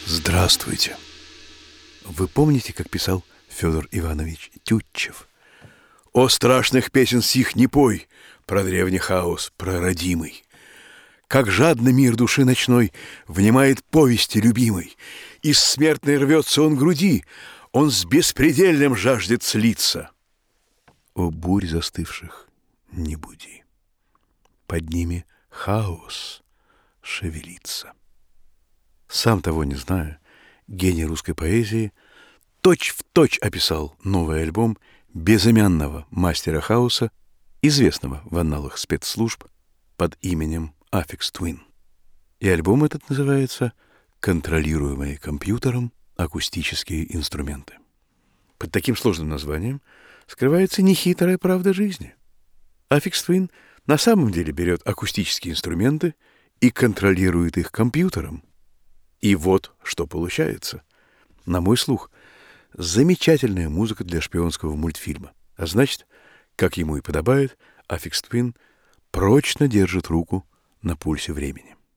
Здравствуйте. Вы помните, как писал Федор Иванович Тютчев? «О страшных песен сих не пой, про древний хаос, про родимый. Как жадно мир души ночной внимает повести любимой. Из смертной рвется он груди, он с беспредельным жаждет слиться. О бурь застывших не буди, под ними хаос шевелится». Сам того не зная, гений русской поэзии точь-в-точь описал новый альбом безымянного мастера хаоса, известного в анналах спецслужб под именем Aphex Twin. И альбом этот называется «Контролируемые компьютером акустические инструменты». Под таким сложным названием скрывается нехитрая правда жизни. Aphex Twin на самом деле берет акустические инструменты и контролирует их компьютером. И вот что получается. На мой слух, замечательная музыка для шпионского мультфильма. А значит, как ему и подобает, Aphex Twin прочно держит руку на пульсе времени.